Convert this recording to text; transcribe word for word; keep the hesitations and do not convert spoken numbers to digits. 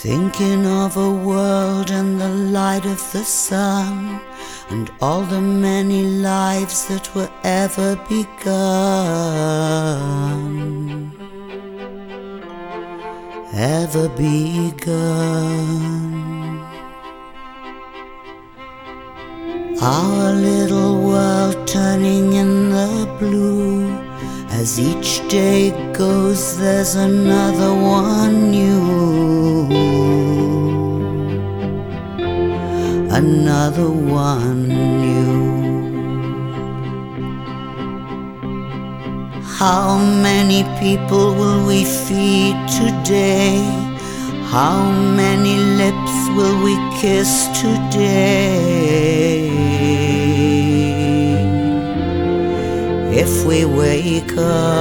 Thinking of a world and the light of the sun, and all the many lives that were ever begun, ever begun. Our little world turning in the blue. As each day goes, there's another one new, another one new. How many people will we feed today? How many lips will we kiss today? If we wake up